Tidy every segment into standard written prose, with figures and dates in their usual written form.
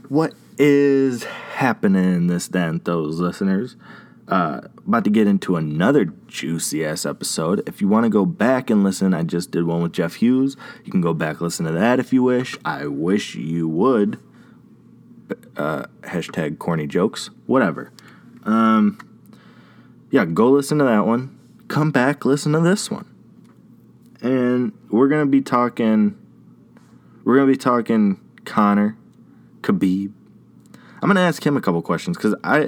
What is happening this Dan Those listeners? About to get into another juicy ass episode. If you want to go back and listen, I just did one with Jeff Hughes. You can go back listen to that if you wish. I wish you would. Hashtag corny jokes. Whatever. Yeah, go listen to that one. Come back, listen to this one. And we're gonna be talking Conor, Khabib. I'm going to ask him a couple questions because I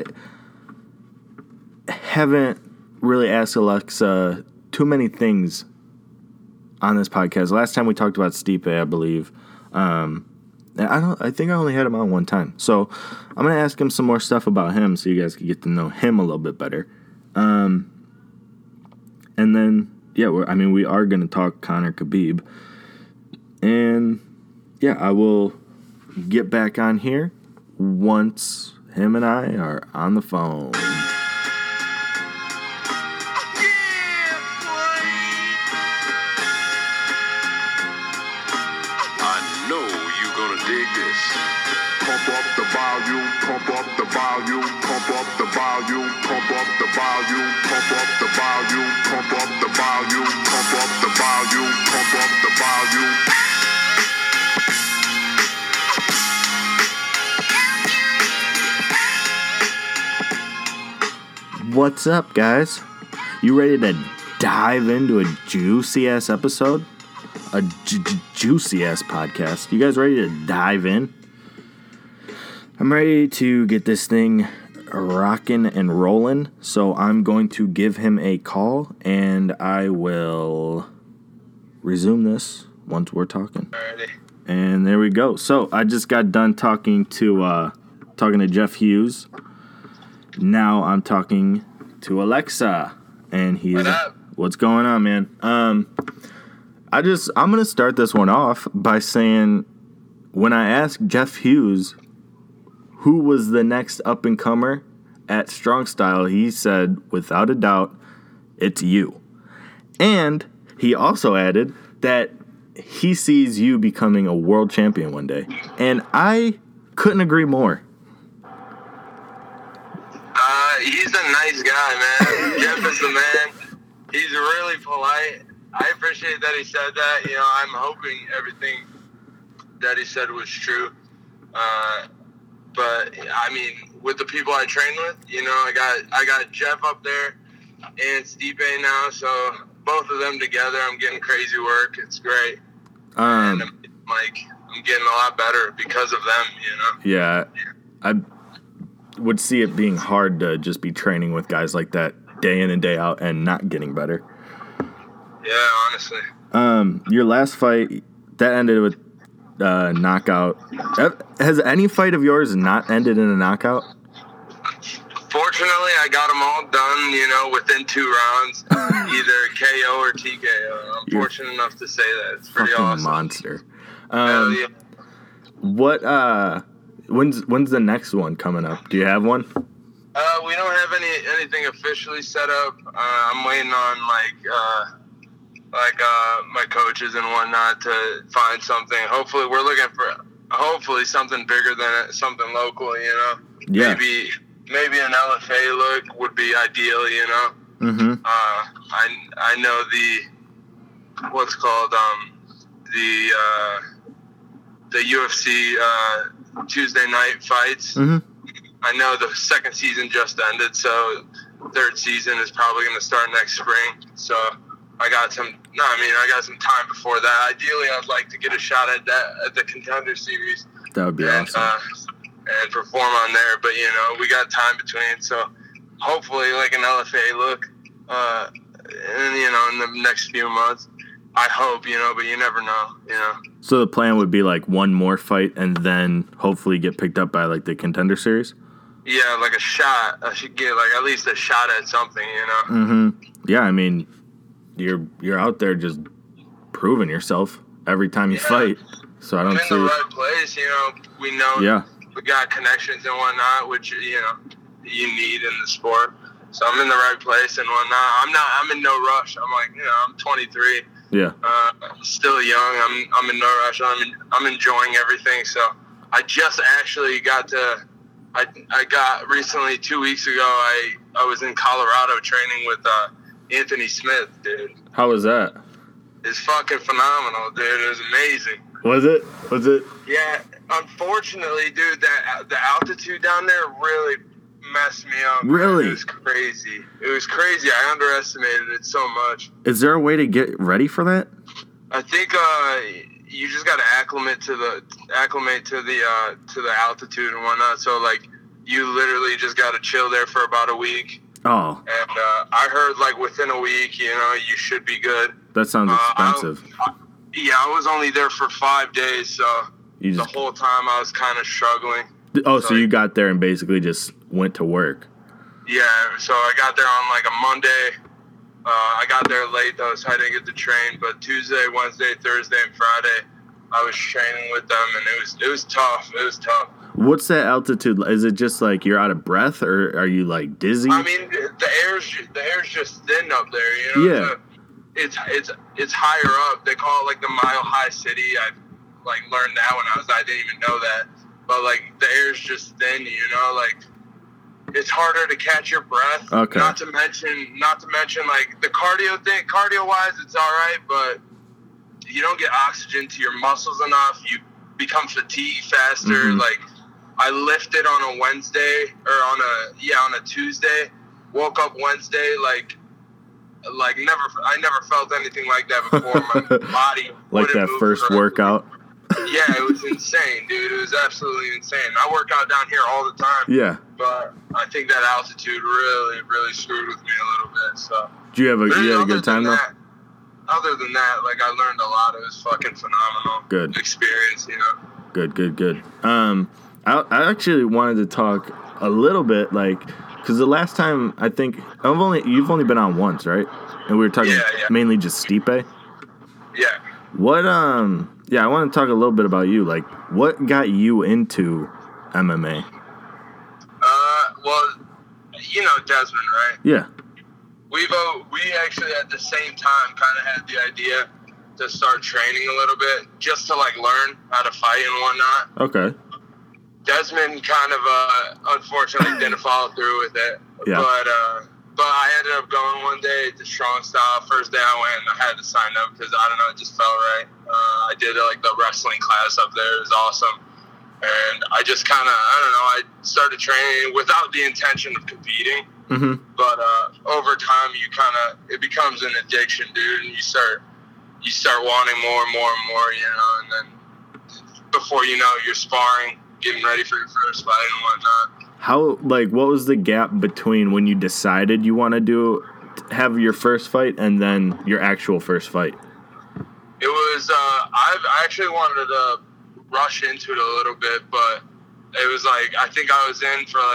haven't really asked Alexa too many things on this podcast. Last time we talked about Stipe, I believe. I think I only had him on one time. So I'm going to ask him some more stuff about him so you guys can get to know him a little bit better. And then, yeah, we are going to talk Conor, Khabib. And, yeah, I will get back on here once him and I are on the phone. I know you're gonna dig this. Pump up the volume, pump up the volume, pump up the volume, pump up the volume, pump up the volume, pump up the volume, pump up the volume, pump up the volume. What's up, guys? You ready to dive into a juicy-ass episode? A juicy-ass podcast. You guys ready to dive in? I'm ready to get this thing rocking and rolling, so I'm going to give him a call, and I will resume this once we're talking. Alrighty. And there we go. So I just got done talking to Jeff Hughes. Now I'm talking to Alexa, and he's What up? What's going on, man? I'm gonna start this one off by saying when I asked Jeff Hughes who was the next up and comer at Strong Style, he said without a doubt it's you. And he also added that he sees you becoming a world champion one day, and I couldn't agree more. He's a nice guy, man. Jeff is the man. He's really polite. I appreciate that he said that. You know, I'm hoping everything that he said was true. But I mean, with the people I train with, you know, I got Jeff up there and Stipe now, so both of them together, I'm getting crazy work. It's great. And I'm getting a lot better because of them, you know. Yeah, I would see it being hard to just be training with guys like that day in and day out and not getting better. Yeah, honestly. Your last fight, that ended with knockout. Has any fight of yours not ended in a knockout? Fortunately, I got them all done, you know, within 2 rounds, either KO or TKO. I'm fortunate enough to say that. It's pretty awesome. Monster. Yeah. What, when's the next one coming up? Do you have one? We don't have anything officially set up. I'm waiting on my coaches and whatnot to find something. Hopefully, we're looking for something bigger than something local. You know, yeah. Maybe an LFA look would be ideal. You know, mm-hmm. I know the UFC Tuesday night fights. Mm-hmm. I know the second season just ended, so third season is probably going to start next spring. So I got some time before that. Ideally, I'd like to get a shot at the Contender Series. That would be awesome. And perform on there. But, you know, we got time between. So hopefully, like an LFA look, and, you know, in the next few months. I hope, you know, but you never know, you know. So the plan would be like one more fight and then hopefully get picked up by like the Contender Series? Yeah, like a shot. I should get like at least a shot at something, you know. Mm-hmm. Yeah, I mean, you're out there just proving yourself every time you fight. So I don't see. I'm in the right place, you know. We know. Yeah. We got connections and whatnot, which you know you need in the sport. So I'm in the right place and whatnot. I'm in no rush. I'm like, you know, I'm 23. Yeah. Still young. I'm in no rush. I'm enjoying everything. So I just actually got to. I got recently 2 weeks ago. I was in Colorado training with Anthony Smith, dude. How was that? It's fucking phenomenal, dude. It was amazing. Was it? Yeah. Unfortunately, dude, the altitude down there really messed me up. Really? It was crazy. I underestimated it so much. Is there a way to get ready for that? I think you just got to acclimate to the altitude and whatnot. So like, you literally just got to chill there for about a week. Oh. And I heard like within a week, you should be good. That sounds expensive. I was only there for 5 days, so the whole time I was kind of struggling. Oh, so you got there and basically just went to work. Yeah, so I got there on like a Monday. I got there late though, so I didn't get to train. But Tuesday, Wednesday, Thursday, and Friday, I was training with them, and it was tough. It was tough. What's that altitude? Is it just like you're out of breath, or are you like dizzy? I mean, the air's just thin up there. Yeah. It's higher up. They call it like the Mile High City. I like learned that when I didn't even know that. But like the air's just thin. Like it's harder to catch your breath. Okay. Not to mention like the cardio thing. Cardio wise, it's all right, but you don't get oxygen to your muscles enough. You become fatigued faster. Mm-hmm. Like I lifted on a Wednesday or on a Tuesday. Woke up Wednesday like I never felt anything like that before. My body like that first workout. Yeah, it was insane, dude. It was absolutely insane. I work out down here all the time. Yeah. But I think that altitude really, really screwed with me a little bit. So. Do you have a good time though? Other than that, like I learned a lot. It was fucking phenomenal. Good experience, Good. I actually wanted to talk a little bit, like, because the last time I think you've only been on once, right? And we were talking mainly just Stipe. Yeah. What yeah, I want to talk a little bit about you. Like, what got you into MMA? Well, Desmond, right? Yeah. We actually at the same time kind of had the idea to start training a little bit just to like learn how to fight and whatnot. Okay. Desmond kind of unfortunately didn't follow through with it. Yeah. But I ended up going one day to Strong Style. First day I went, I had to sign up because I don't know, it just felt right. I did like the wrestling class up there. It was awesome. And I just kind of, I started training without the intention of competing. Mm-hmm. But over time, it becomes an addiction, dude. And you start wanting more and more and more, and then before you know, you're sparring, getting ready for your first fight and whatnot. What was the gap between when you decided you want to have your first fight and then your actual first fight? It was, I actually wanted to rush into it a little bit, but it was like, I think I was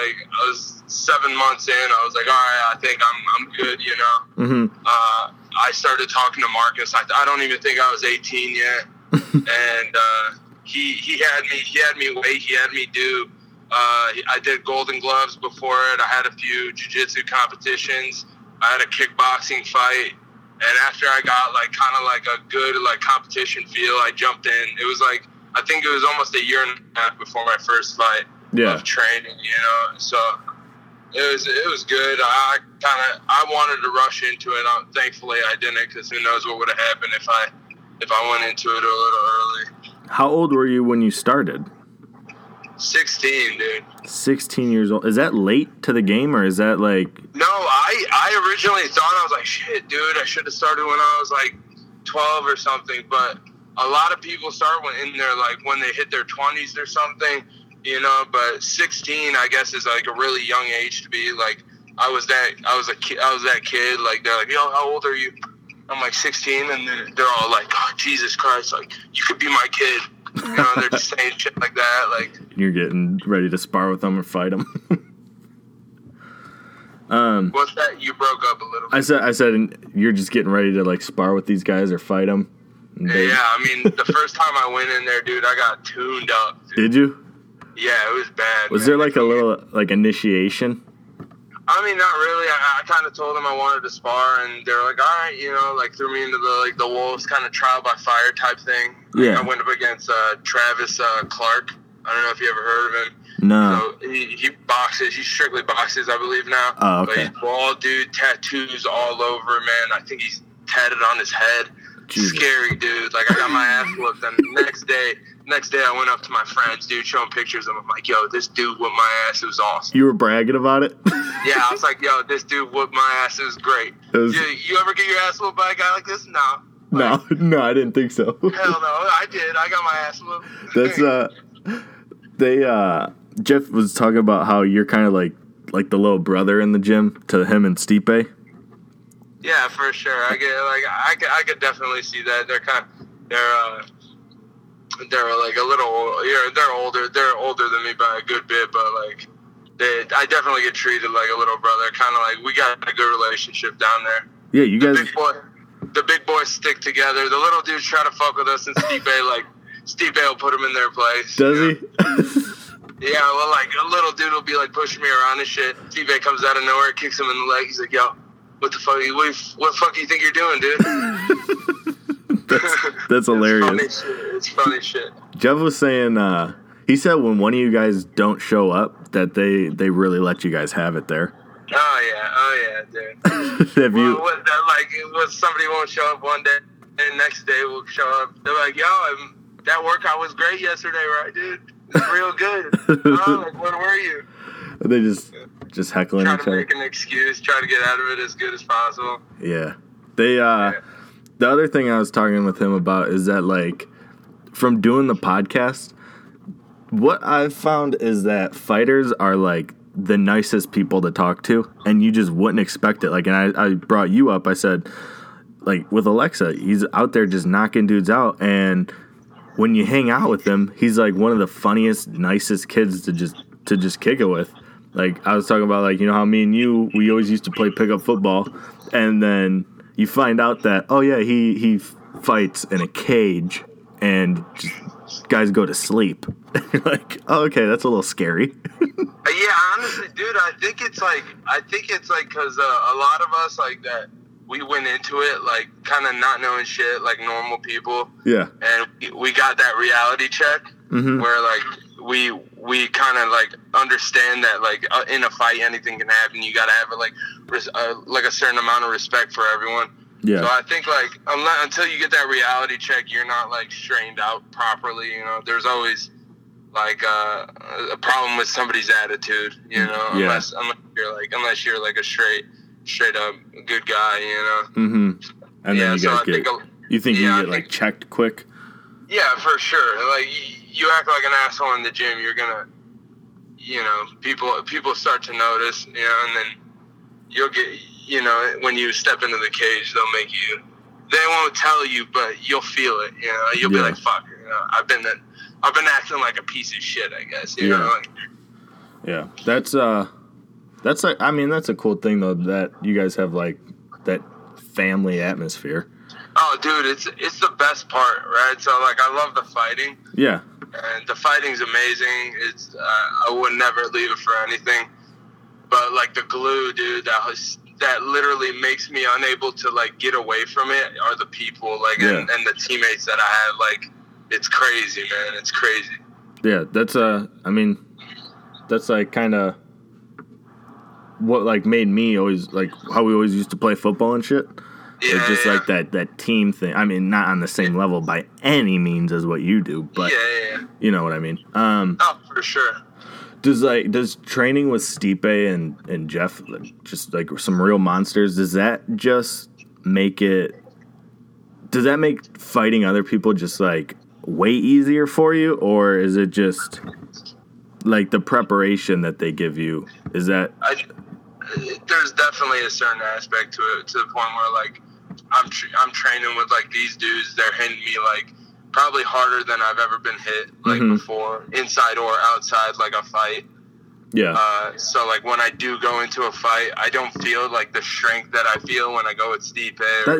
7 months in. I was like, all right, I think I'm good, Mm-hmm. I started talking to Marcus. I don't even think I was 18 yet. And, he had me wait, he had me do, I did Golden Gloves before it. I had a few jiu-jitsu competitions. I had a kickboxing fight. And after I got kind of a good competition feel, I jumped in. It was I think it was almost a year and a half before my first fight of training, So it was good. I wanted to rush into it. Thankfully I didn't, because who knows what would have happened if I went into it a little early. How old were you when you started? 16, dude. 16 years old. Is that late to the game, or is that No, I originally thought, I was like, shit, dude, I should have started when I was 12 or something. But a lot of people start when they hit their 20s or something, But 16, I guess, is a really young age to be I was that kid. They're like, yo, how old are you? I'm 16, and they're all like, oh, Jesus Christ, you could be my kid. They're just saying shit like that. You're getting ready to spar with them or fight them. What's that? You broke up a little bit. I said you're just getting ready to spar with these guys or fight them. Yeah, I mean, the first time I went in there, dude, I got tuned up. Dude. Did you? Yeah, it was bad. Was there a little initiation? I mean, not really. I kind of told them I wanted to spar, and they were like, all right, threw me into the Wolves kind of trial by fire type thing. Yeah. I went up against Travis Clark. I don't know if you ever heard of him. No. So he boxes. He strictly boxes, I believe now. Oh, okay. But he's bald, dude. Tattoos all over, man. I think he's tatted on his head. Jesus. Scary, dude. Like, I got my ass whooped. And next day I went up to my friends, dude, showing pictures of him. I'm like, yo, this dude whooped my ass. It was awesome. You were bragging about it? Yeah, I was like, yo, this dude whooped my ass. It was great. You ever get your ass whooped by a guy like this? No. No, I didn't think so. Hell no, I did. I got my ass whooped. That's Jeff was talking about how you're kind of like the little brother in the gym to him and Stipe. Yeah, for sure. I could definitely see that. They're like a little, they're older. They're older than me by a good bit, but like I definitely get treated like a little brother. Kind of like we got a good relationship down there. Yeah, you guys. The big boys stick together. The little dudes try to fuck with us, and Stipe will put them in their place. Does he? Yeah, well, like a little dude will be like pushing me around and shit. Stipe comes out of nowhere, kicks him in the leg. He's like, "Yo, what the fuck? What the fuck do you think you're doing, dude?" That's hilarious. It's funny shit. Jeff was saying, he said when one of you guys don't show up, that they really let you guys have it there. Oh yeah, dude. Have you? Somebody won't show up one day, and the next day we'll show up. They're like, "Yo, that workout was great yesterday, right, dude? It's real good." Oh, like, where were you? They just heckling try each to other. make an excuse, try to get out of it as good as possible. Yeah, they. The other thing I was talking with him about is that, like, from doing the podcast, what I've found is that fighters are like the nicest people to talk to, and you just wouldn't expect it. Like, and I brought you up. I said, like, with Alexa, he's out there just knocking dudes out, and when you hang out with him, he's like one of the funniest, nicest kids to just kick it with. Like, I was talking about, like, you know how me and you, we always used to play pickup football, and then you find out that, oh yeah, he fights in a cage, and just guys go to sleep. You're like, oh, okay, that's a little scary. Yeah, honestly, dude, I think it's like because a lot of us like that, we went into it like kind of not knowing shit like normal people. Yeah. And we got that reality check where like we kind of like understand that like in a fight anything can happen. You got to have like a certain amount of respect for everyone. Yeah. So I think like until you get that reality check, you're not like strained out properly. You know, there's always like a problem with somebody's attitude. You know, unless you're like a straight up good guy. You know. Mm-hmm. And then you get like checked quick. Yeah, for sure. Like you act like an asshole in the gym, you're gonna, you know, people start to notice. You know, and then you'll get. You know, when you step into the cage, they'll make you. They won't tell you, but you'll feel it. You know, you'll be like, "Fuck." You know, I've been acting like a piece of shit, I guess. You know. Like, yeah, that's like, I mean, that's a cool thing though, that you guys have like that family atmosphere. Oh, dude, it's the best part, right? So like, I love the fighting. Yeah. And the fighting's amazing. It's I would never leave it for anything. But like the glue, dude, that literally makes me unable to like get away from it are the people, like and the teammates that I have. Like, it's crazy, man. It's crazy. Yeah, that's I mean, that's like kind of what like made me always like how we always used to play football and shit. Yeah, it's just like that team thing. I mean, not on the same level by any means as what you do, but you know what I mean. Oh, for sure. Does training with Stipe and Jeff, just like some real monsters, does that make fighting other people just like way easier for you, or is it just like the preparation that they give you? Is that there's definitely a certain aspect to it, to the point where like I'm training with like these dudes, they're hitting me like probably harder than I've ever been hit, like before, inside or outside, like a fight. Yeah. So like when I do go into a fight, I don't feel like the strength that I feel when I go with Stipe.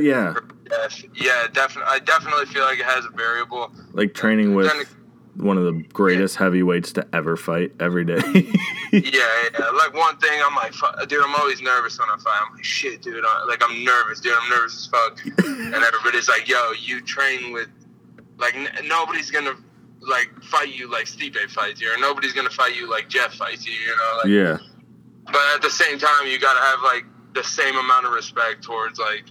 I definitely feel like it has a variable. Like training with one of the greatest heavyweights to ever fight every day. Like one thing, I'm like, dude, I'm always nervous when I fight. I'm like, shit, dude. I'm nervous, dude. I'm nervous as fuck. And everybody's like, yo, you train with. Like, nobody's going to fight you like Stipe fights you, or nobody's gonna fight you like Jeff fights you. You know, like, Yeah. But at the same time, you gotta have like the same amount of respect towards like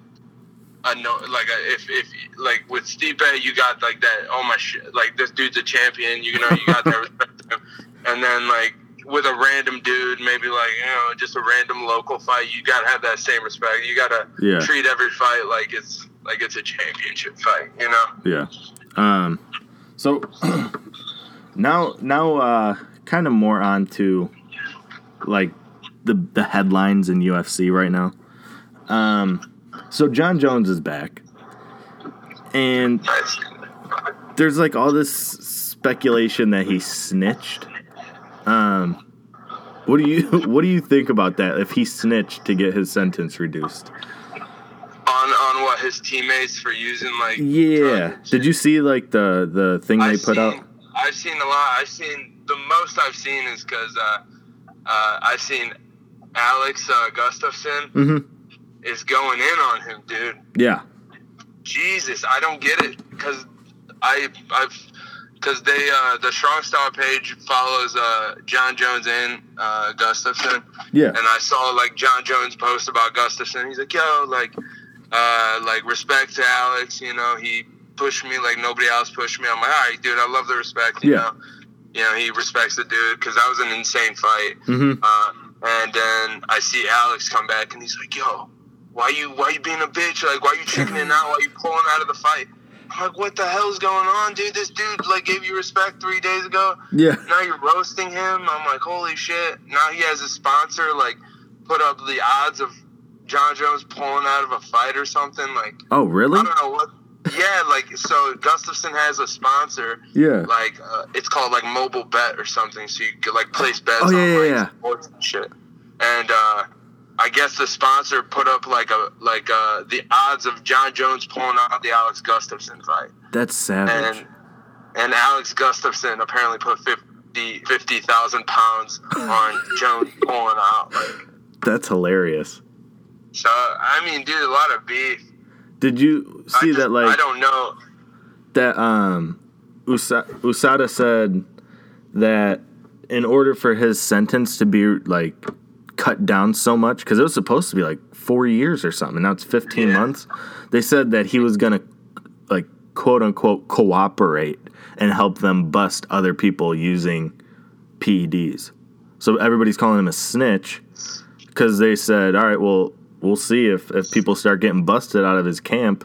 if with Stipe, you got like that. Oh my shit! Like this dude's a champion. You know, you got that respect to him. And then like with a random dude, maybe like just a random local fight, you gotta have that same respect. You gotta treat every fight like it's a championship fight. You know? Yeah. So now, kind of more on to like the headlines in UFC right now. So Jon Jones is back, and there's like all this speculation that he snitched. What do you think about that? If he snitched to get his sentence reduced? On what, his teammates for using like? Yeah. Did you see like the thing they put out? I've seen a lot. The most I've seen is because I've seen Alex Gustafsson is going in on him, dude. Yeah. Jesus, I don't get it because the Strong Style page follows Jon Jones and Gustafsson. Yeah. And I saw like Jon Jones post about Gustafsson. He's like, yo, like respect to Alex. You know, he pushed me like nobody else pushed me. I'm like, all right, dude, I love the respect. You know, he respects the dude because that was an insane fight. And then I see Alex come back and he's like, yo, why you being a bitch? Like, why you chickening out? Why you pulling out of the fight? I'm like, what the hell's going on, dude? This dude like gave you respect 3 days ago. Yeah. Now you're roasting him. I'm like, holy shit. Now he has a sponsor like put up the odds of Jon Jones pulling out of a fight or something. Like, oh really? I don't know what. Yeah, like so Gustafsson has a sponsor. Yeah. Like it's called like Mobile Bet or something, so you could like place bets on sports and shit. And I guess the sponsor put up the odds of Jon Jones pulling out the Alex Gustafsson fight. That's savage. And Alex Gustafsson apparently put 50,000 pounds on Jones pulling out. Like, that's hilarious. So I mean, dude, a lot of beef. Did you see that? Like, I don't know. That USADA said that in order for his sentence to be like cut down so much, because it was supposed to be like 4 years or something, now it's 15 months. They said that he was gonna like quote unquote cooperate and help them bust other people using PEDs. So everybody's calling him a snitch because they said, all right, well, we'll see if people start getting busted out of his camp.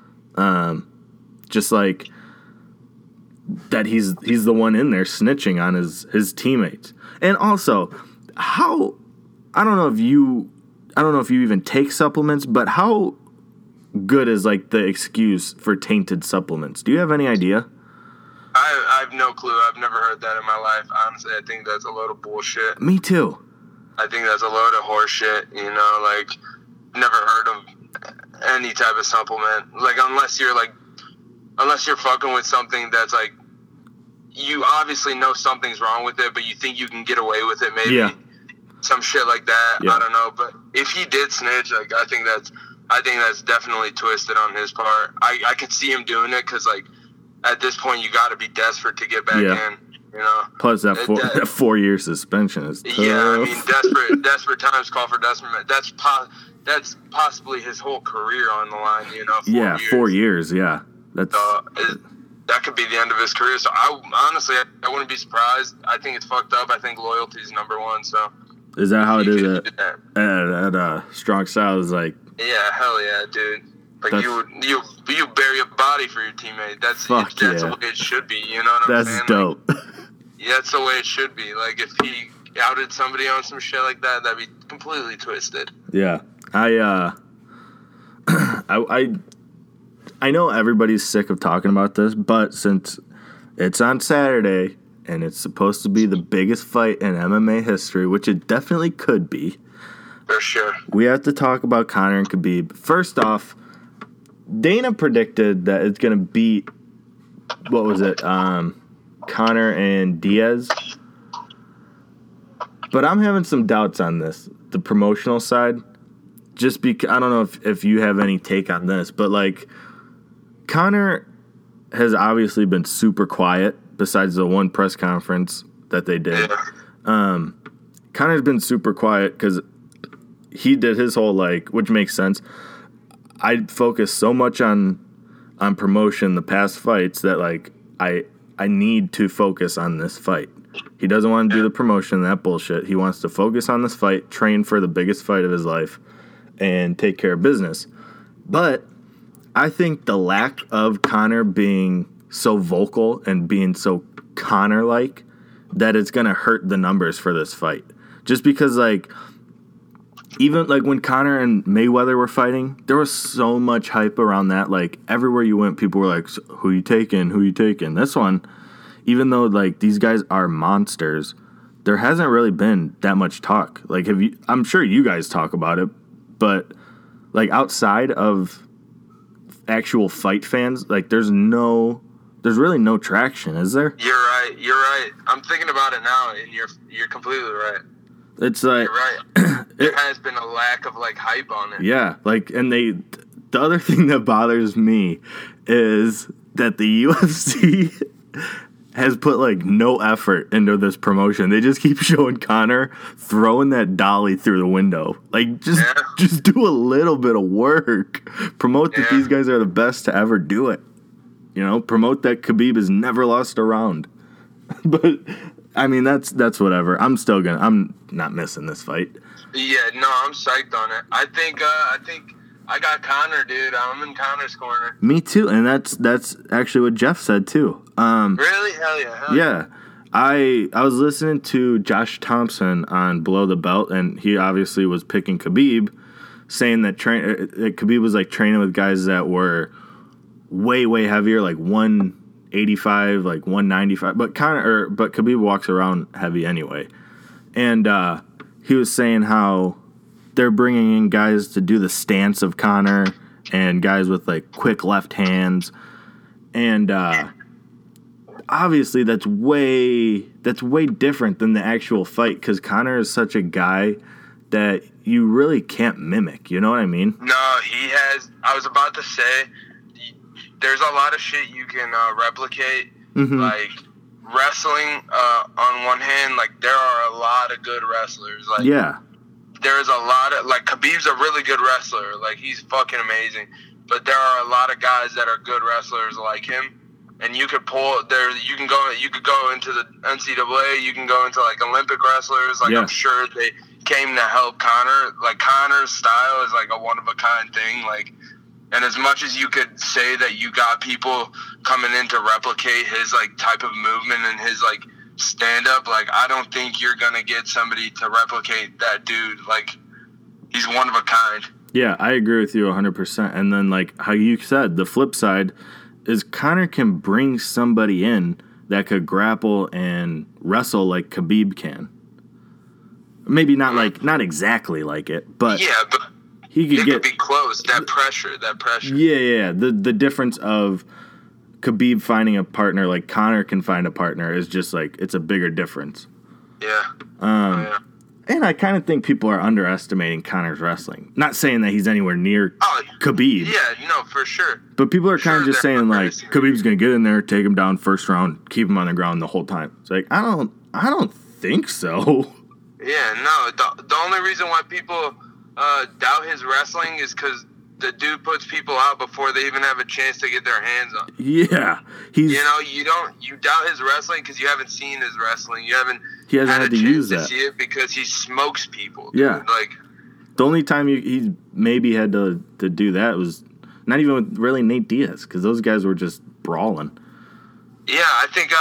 Just like that he's the one in there snitching on his teammates. And also, how I don't know if you even take supplements, but how good is like the excuse for tainted supplements? Do you have any idea? I have no clue. I've never heard that in my life. Honestly, I think that's a load of bullshit. Me too. I think that's a load of horse shit, you know, like never heard of any type of supplement. Like unless you're fucking with something that's like you obviously know something's wrong with it, but you think you can get away with it maybe. Yeah. Some shit like that. Yeah. I don't know. But if he did snitch, like I think that's definitely twisted on his part. I could see him doing it because like at this point you got to be desperate to get back in. You know. Plus that 4-year suspension is tough. Yeah, I mean desperate times call for desperate. That's possibly his whole career on the line. You know. 4 years. Yeah. That's. That could be the end of his career. So I I wouldn't be surprised. I think it's fucked up. I think loyalty is number one. So. Is that how it is at Strong Style? Is like. Yeah, hell yeah, dude. Like you bury a body for your teammate. That's the way it should be. You know what I'm saying? That's dope. Yeah, that's the way it should be. Like if he outed somebody on some shit like that, that'd be completely twisted. Yeah, I know everybody's sick of talking about this, but since it's on Saturday and it's supposed to be the biggest fight in MMA history, which it definitely could be. For sure. We have to talk about Conor and Khabib. First off, Dana predicted that it's going to beat, what was it, Conor and Diaz. But I'm having some doubts on this, the promotional side. Just because, I don't know if you have any take on this, but like, Conor has obviously been super quiet besides the one press conference that they did. Yeah. Conor's been super quiet because he did his whole, like, which makes sense. I focused so much on promotion the past fights that, like, I need to focus on this fight. He doesn't want to do the promotion, that bullshit. He wants to focus on this fight, train for the biggest fight of his life, and take care of business. But I think the lack of Conor being so vocal and being so Conor-like that it's going to hurt the numbers for this fight. Just because, like, even, like, when Conor and Mayweather were fighting, there was so much hype around that. Like, everywhere you went, people were like, who you taking? Who you taking? This one, even though, like, these guys are monsters, there hasn't really been that much talk. Like, I'm sure you guys talk about it, but, like, outside of actual fight fans, like, there's really no traction, is there? You're right. I'm thinking about it now, and you're completely right. It's like, you're right. There has been a lack of, like, hype on it. Yeah, like, and the other thing that bothers me is that the UFC has put, like, no effort into this promotion. They just keep showing Conor throwing that dolly through the window. Like, just do a little bit of work. Promote that these guys are the best to ever do it. You know, promote that Khabib has never lost a round. But, I mean, that's whatever. I'm not missing this fight. Yeah, no, I'm psyched on it. I think I got Conor, dude. I'm in Conor's corner. Me too, and that's actually what Jeff said too. Really? Hell yeah. Yeah. I was listening to Josh Thompson on Below the Belt, and he obviously was picking Khabib, saying that Khabib was, like, training with guys that were way, way heavier, like 185, like 195. But Khabib walks around heavy anyway. And he was saying how they're bringing in guys to do the stance of Conor and guys with, like, quick left hands. And obviously that's way different than the actual fight, because Conor is such a guy that you really can't mimic. You know what I mean? No, he has. I was about to say, there's a lot of shit you can replicate. Mm-hmm. Like, wrestling, on one hand, like, there are a lot of good wrestlers. Like, yeah. There's a lot of, like, Khabib's a really good wrestler. Like, he's fucking amazing. But there are a lot of guys that are good wrestlers like him. And you could you could go into the NCAA, you can go into, like, Olympic wrestlers. Like, I'm sure they came to help Conor. Like, Conor's style is, like, a one-of-a-kind thing. Like, and as much as you could say that you got people coming in to replicate his, like, type of movement and his, like, stand-up, like, I don't think you're going to get somebody to replicate that dude. Like, he's one of a kind. Yeah, I agree with you 100%. And then, like, how you said, the flip side is Conor can bring somebody in that could grapple and wrestle like Khabib can. Maybe not exactly like it, but... Yeah, but... He could be close. That pressure. Yeah. The difference of Khabib finding a partner like Conor can find a partner is just, like, it's a bigger difference. Yeah. And I kind of think people are underestimating Conor's wrestling. Not saying that he's anywhere near Khabib. Yeah, no, for sure. But people are kind of just saying, like, Khabib's going to get in there, take him down first round, keep him on the ground the whole time. It's like, I don't think so. Yeah, no. The only reason why people doubt his wrestling is because the dude puts people out before they even have a chance to get their hands on. Yeah, you doubt his wrestling because you haven't seen his wrestling. He hasn't had to chance use to that. see it because he smokes people. Dude. Yeah, like, the only time he maybe had to do that was not even with really Nate Diaz, because those guys were just brawling. Yeah, I think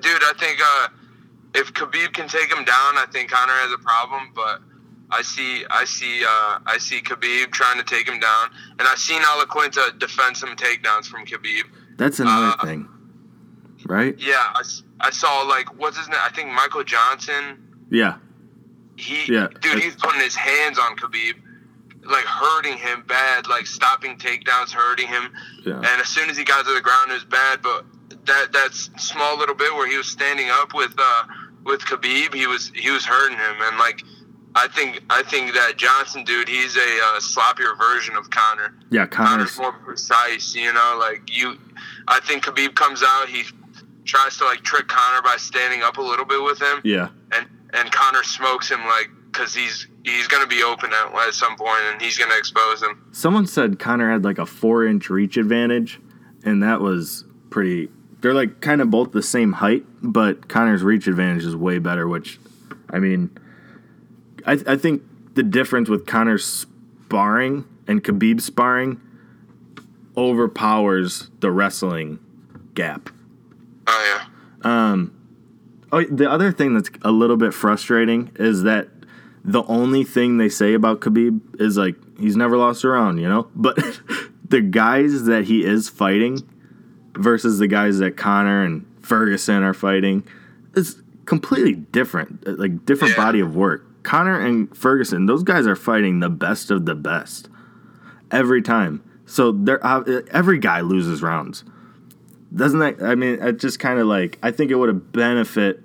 if Khabib can take him down, I think Conor has a problem, but I see Khabib trying to take him down, and I've seen Alaquinta defend some takedowns from Khabib. That's another thing, right? Yeah, I saw, like, what's his name? I think Michael Johnson. Yeah. Dude, he's putting his hands on Khabib, like, hurting him bad, like, stopping takedowns, hurting him. Yeah. And as soon as he got to the ground, it was bad. But that small little bit where he was standing up with Khabib, he was hurting him, and, like, I think that Johnson dude, he's a sloppier version of Conor. Yeah, Conor's more precise, you know. Like, I think Khabib comes out, he tries to like trick Conor by standing up a little bit with him. Yeah. And Conor smokes him like because he's going to be open at some point and he's going to expose him. Someone said Conor had like a 4-inch reach advantage, and that was pretty. They're like kind of both the same height, but Conor's reach advantage is way better. Which, I mean, I think the difference with Conor's sparring and Khabib's sparring overpowers the wrestling gap. Oh yeah. The other thing that's a little bit frustrating is that the only thing they say about Khabib is like he's never lost a round, you know? But the guys that he is fighting versus the guys that Conor and Ferguson are fighting is completely different, like different body of work. Conor and Ferguson, those guys are fighting the best of the best every time. So every guy loses rounds. Doesn't that, I mean, it just kind of like, I think it would benefit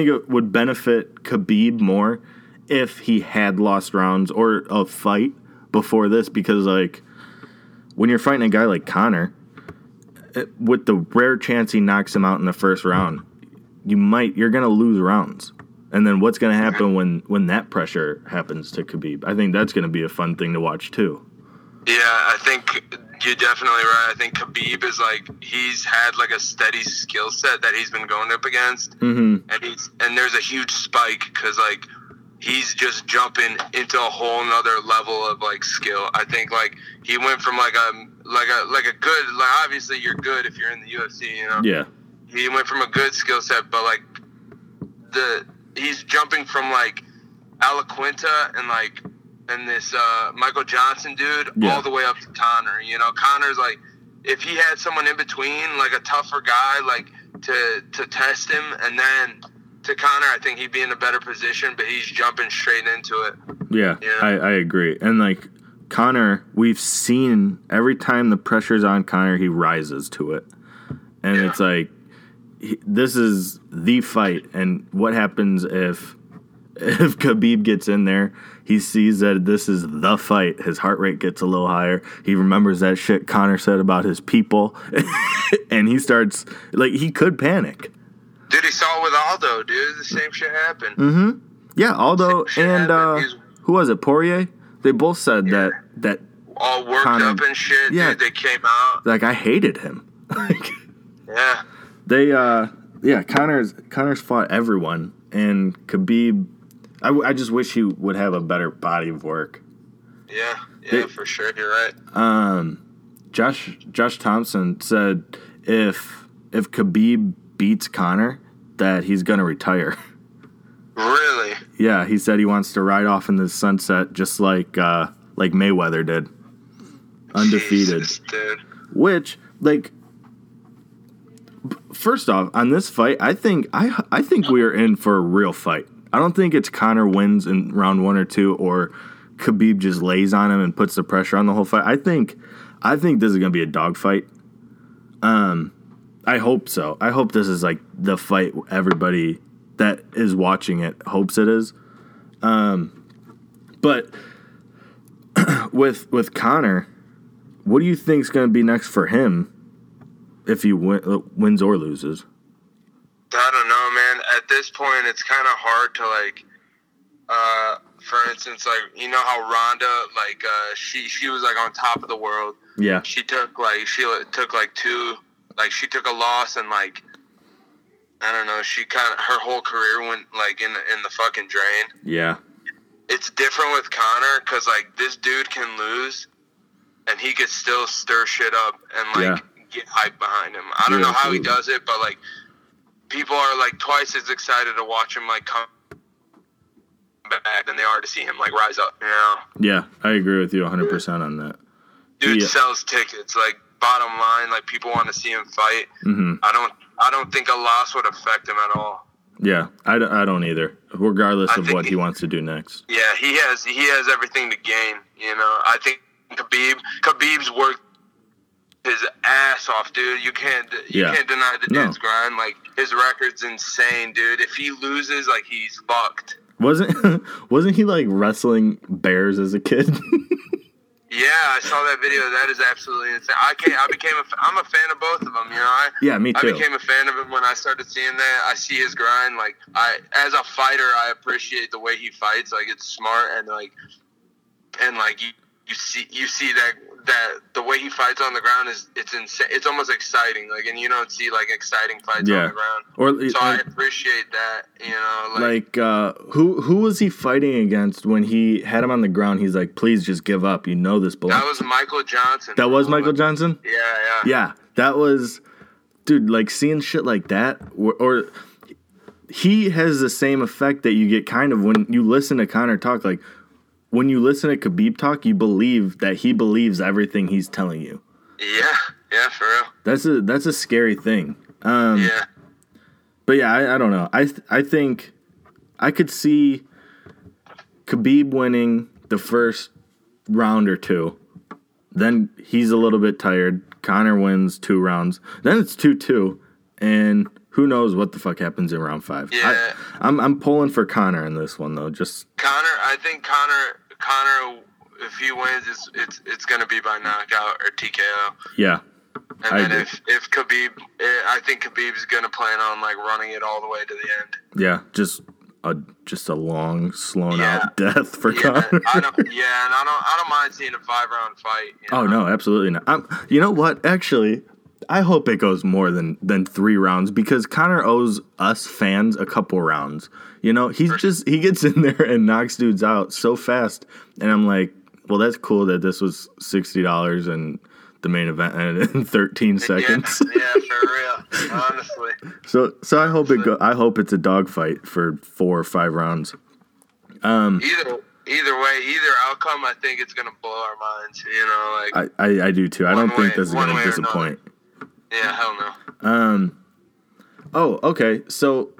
Khabib more if he had lost rounds or a fight before this, because like when you're fighting a guy like Conor, with the rare chance he knocks him out in the first round, you're going to lose rounds. And then what's going to happen when that pressure happens to Khabib? I think that's going to be a fun thing to watch too. Yeah, I think you're definitely right. I think Khabib is like, he's had like a steady skill set that he's been going up against. Mm-hmm. And there's a huge spike because like he's just jumping into a whole nother level of like skill. I think like he went from like a good, like obviously you're good if you're in the UFC, you know? Yeah. He went from a good skill set, but like he's jumping from like Alaquinta and this Michael Johnson dude all the way up to Conor. You know, Conor's like, if he had someone in between, like a tougher guy, like to test him, and then to Conor, I think he'd be in a better position, but he's jumping straight into it. Yeah, you know? I agree. And like Conor, we've seen every time the pressure's on Conor, he rises to it. And it's like, this is the fight. And what happens if Khabib gets in there, he sees that this is the fight, his heart rate gets a little higher, he remembers that shit Conor said about his people, and he starts, like, he could panic. Dude, he saw it with Aldo, dude. The same shit happened. Mm-hmm. Yeah, Aldo and, who was it, Poirier? They both said that all worked Conor, up and shit, dude. They came out. Like, I hated him. Yeah. Conor's fought everyone, and Khabib, I just wish he would have a better body of work. Yeah, for sure. You're right. Josh Thompson said if Khabib beats Conor, that he's gonna retire. Really? Yeah, he said he wants to ride off in the sunset, just like Mayweather did, undefeated. Jesus, dude. Which, like, first off, on this fight, I think we are in for a real fight. I don't think it's Conor wins in round 1 or 2, or Khabib just lays on him and puts the pressure on the whole fight. I think this is gonna be a dogfight. I hope so. I hope this is like the fight everybody that is watching it hopes it is. But with Conor, what do you think is going to be next for him if he wins or loses? I don't know, man. At this point, it's kind of hard to like. For instance, like, you know how Ronda, like, she was like on top of the world. Yeah. She took a loss and like, I don't know. Her whole career went like in the fucking drain. Yeah. It's different with Conor because like this dude can lose, and he could still stir shit up and like get hype behind him. I don't know how he does it, but like people are like twice as excited to watch him like come back than they are to see him like rise up. You know? Yeah, I agree with you 100% on that. Dude sells tickets. Like, bottom line, like, people want to see him fight. Mm-hmm. I don't think a loss would affect him at all. Yeah, I don't either. Regardless of what he wants to do next. Yeah, he has everything to gain. You know, I think Khabib's worked his ass off, dude. You can't deny the dude's grind. Like, his record's insane, dude. If he loses, like, he's fucked. Wasn't he like wrestling bears as a kid? Yeah, I saw that video. That is absolutely insane. I'm a fan of both of them. You know, Yeah, me too. I became a fan of him when I started seeing that. I see his grind. Like, as a fighter, I appreciate the way he fights. Like, it's smart and you see that the way he fights on the ground it's insane. It's almost exciting. Like, and you don't see like exciting fights on the ground. So I appreciate that. You know, who was he fighting against when he had him on the ground? He's like, please just give up. You know this belongs. That was Michael Johnson. That was Michael Johnson? Yeah. Yeah, that was, dude, like seeing shit like that, or he has the same effect that you get kind of when you listen to Conor talk. Like, when you listen to Khabib talk, you believe that he believes everything he's telling you. Yeah, for real. That's a scary thing. Yeah. But yeah, I don't know. I think I could see Khabib winning the first round or two. Then he's a little bit tired. Conor wins 2 rounds. Then it's 2-2. And who knows what the fuck happens in round 5. Yeah. I'm pulling for Conor in this one, though. I think Conor, if he wins, it's going to be by knockout or TKO. Yeah. And then if Khabib, I think Khabib's going to plan on like running it all the way to the end. Yeah, just a long, slown out death for Conor. I don't mind seeing a 5-round fight. Oh no, absolutely not. You know what? Actually, I hope it goes more than 3 rounds because Conor owes us fans a couple rounds. You know, he gets in there and knocks dudes out so fast, and I'm like, well, that's cool that this was $60 and the main event ended in 13 seconds. Yeah, for real, honestly. So I hope I hope it's a dogfight for 4 or 5 rounds. Either way, either outcome, I think it's gonna blow our minds. You know, like I do too. I don't think this is gonna disappoint. Yeah, hell no. Oh, okay. So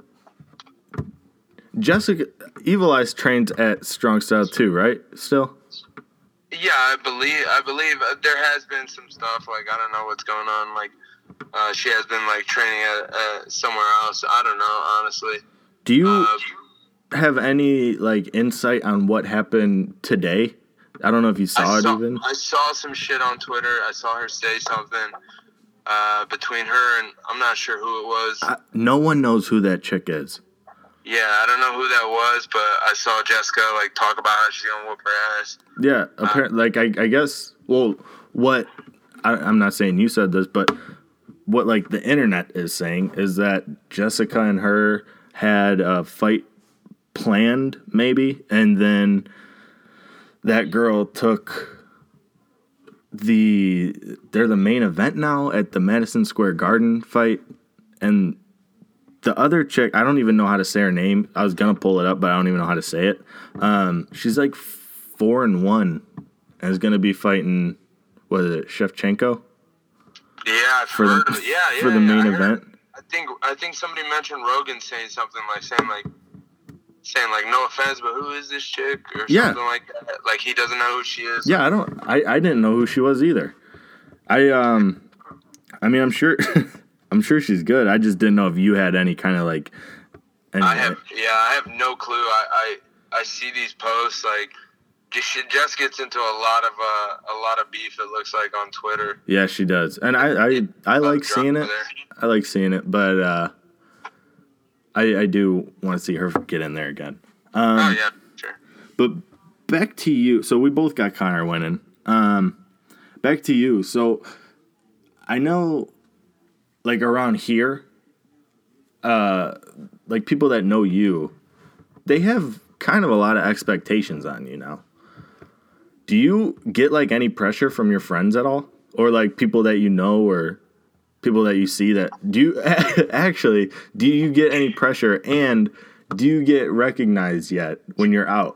Jessica Evil Eyes trains at Strong Style too, right? Still? Yeah, I believe there has been some stuff, like, I don't know what's going on, like, she has been, like, training at somewhere else. I don't know, honestly. Do you have any, like, insight on what happened today? I don't know if you saw it even. I saw some shit on Twitter. I saw her say something between her and, I'm not sure who it was. No one knows who that chick is. Yeah, I don't know who that was, but I saw Jessica, like, talk about how she's going to whoop her ass. Yeah, apparently, like, I guess, well, I'm not saying you said this, but what, like, the internet is saying is that Jessica and her had a fight planned, maybe, and then that girl took they're the main event now at the Madison Square Garden fight, and the other chick, I don't even know how to say her name. I was going to pull it up, but I don't even know how to say it. She's like 4-1 and is going to be fighting, what is it, Shevchenko? Yeah, for the main event. I think somebody mentioned Rogan saying something like no offense, but who is this chick or something like that. Like, he doesn't know who she is. Yeah, I didn't know who she was either. I mean, I'm sure I'm sure she's good. I just didn't know if you had any kind of like. I have no clue. I see these posts, like, she just gets into a lot of beef. It looks like on Twitter. Yeah, she does, and I like seeing it. I like seeing it, but I do want to see her get in there again. Oh yeah, sure. But back to you. So we both got Conor winning. Back to you. So I know, like, around here, like, people that know you, they have kind of a lot of expectations on you now. Do you get, like, any pressure from your friends at all? Or, like, people that you know or people that you see that... Do you get any pressure, and do you get recognized yet when you're out?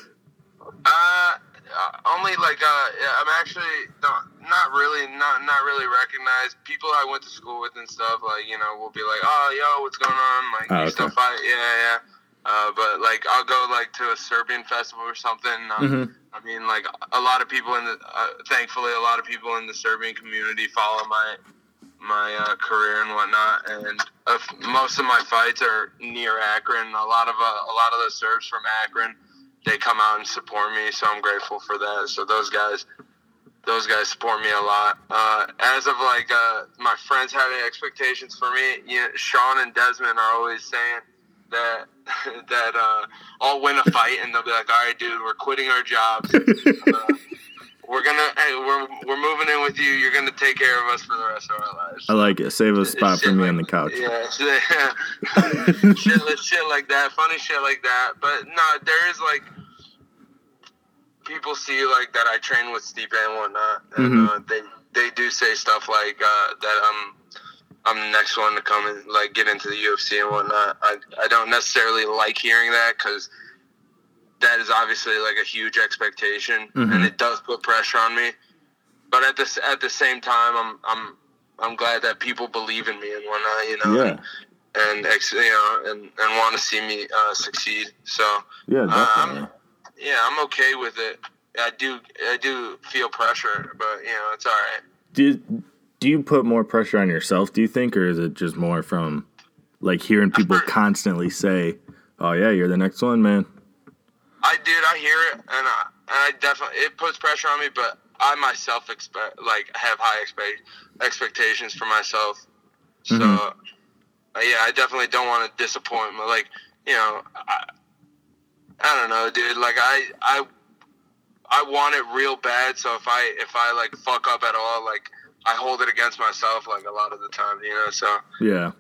Only, like, I'm actually not really recognized. People I went to school with and stuff, like, you know, will be like, oh, yo, what's going on? Like, you still fight? Yeah. But, like, I'll go, like, to a Serbian festival or something. I mean, like, a lot of people thankfully, a lot of people in the Serbian community follow my career and whatnot. And most of my fights are near Akron. A lot of the Serbs from Akron, they come out and support me, so I'm grateful for that. So those guys, those guys support me a lot. As of like my friends having expectations for me, you know, Sean and Desmond are always saying that I'll win a fight, and they'll be like, "All right, dude, we're quitting our jobs. We're moving in with you. You're gonna take care of us for the rest of our lives." I like it. Save a spot for me on the couch. Yeah, shit like that, funny shit like that. But no, there is like people see like that I train with Stipe and whatnot, and they do say stuff like that I'm the next one to come and like get into the UFC and whatnot. I don't necessarily like hearing that because that is obviously like a huge expectation, and it does put pressure on me. But at the same time, I'm glad that people believe in me and whatnot, you know, and want to see me succeed. So yeah, definitely. I'm okay with it. I do feel pressure, but you know, it's all right. Do you put more pressure on yourself, do you think, or is it just more from like hearing people constantly say, "Oh yeah, you're the next one, man"? I hear it, and I definitely, it puts pressure on me, but I myself have high expectations for myself. So, I definitely don't want to disappoint. Like, you know, I don't know, dude. Like, I want it real bad. So if I like fuck up at all, like I hold it against myself, like a lot of the time, you know. So yeah,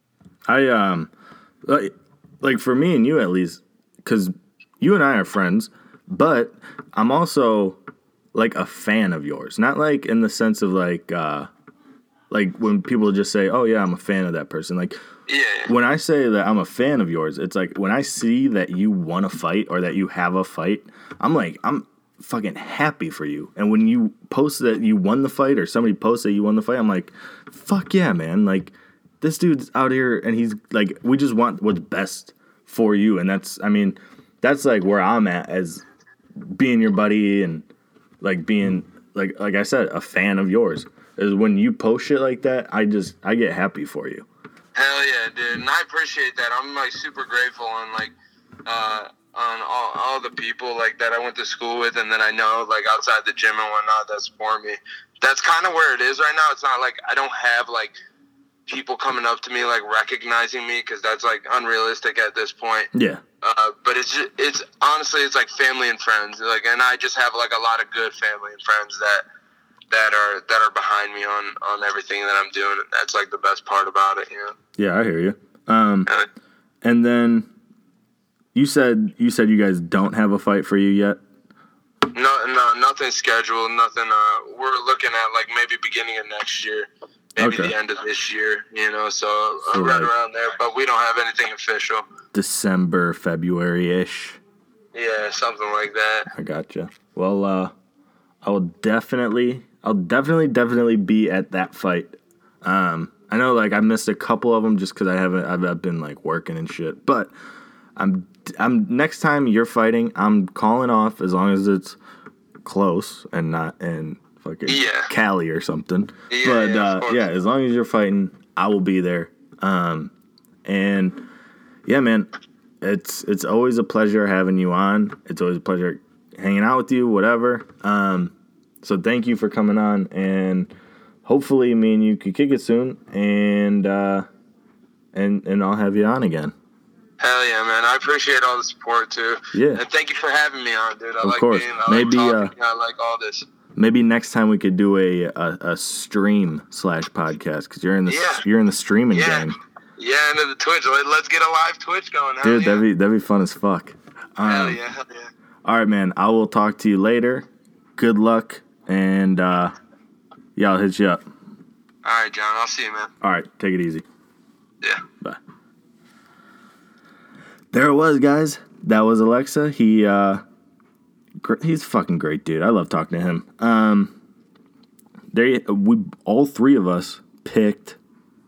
I like for me and you at least, because you and I are friends, but I'm also like a fan of yours. Not like in the sense of like when people just say, "Oh yeah, I'm a fan of that person." Like, when I say that I'm a fan of yours, it's like when I see that you won a fight or that you have a fight, I'm fucking happy for you. And when you post that you won the fight or somebody posts that you won the fight, I'm like, fuck yeah, man. Like, this dude's out here and he's like, we just want what's best for you. And that's like where I'm at as being your buddy and like being like I said, a fan of yours. Is when you post shit like that, I get happy for you. Hell yeah, dude. And I appreciate that. I'm like super grateful and like on all the people like that I went to school with and that I know like outside the gym and whatnot that support me. That's kind of where it is right now. It's not like I don't have like people coming up to me like recognizing me because that's like unrealistic at this point. Yeah. But it's honestly it's like family and friends. Like, and I just have like a lot of good family and friends that are behind me on everything that I'm doing. And that's like the best part about it, you know. Yeah, I hear you. And then you said you guys don't have a fight for you yet? No, nothing scheduled, nothing. We're looking at like maybe beginning of next year, maybe the end of this year, you know, so right around there, but we don't have anything official. December, February-ish. Yeah, something like that. I gotcha. Well, I'll definitely be at that fight. I know like I missed a couple of them just because I've been like working and shit, but I'm next time you're fighting, I'm calling off as long as it's close and not in fucking Cali or something. Yeah, but as long as you're fighting, I will be there. And yeah, man, it's always a pleasure having you on. It's always a pleasure hanging out with you, whatever. So thank you for coming on, and hopefully me and you could kick it soon, and I'll have you on again. Hell yeah, man! I appreciate all the support too. Yeah, and thank you for having me on, dude. I like all this. Maybe next time we could do a stream / podcast because you're in the streaming game. Yeah, into the Twitch. Let's get a live Twitch going. Dude, that'd be fun as fuck. Hell yeah. All right, man. I will talk to you later. Good luck, and I'll hit you up. All right, John. I'll see you, man. All right, take it easy. Yeah. Bye. There it was, guys. That was Alexa. He's a fucking great dude. I love talking to him. All three of us picked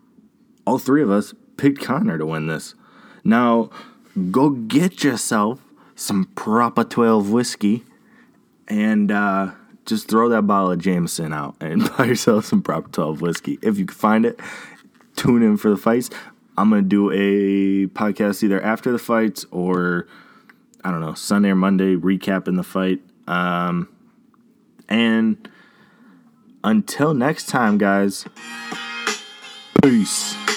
Connor to win this. Now, go get yourself some Proper 12 whiskey and just throw that bottle of Jameson out and buy yourself some Proper 12 whiskey. If you can find it, tune in for the fights. I'm going to do a podcast either after the fights or, I don't know, Sunday or Monday recapping the fight. And Until next time, guys. Peace.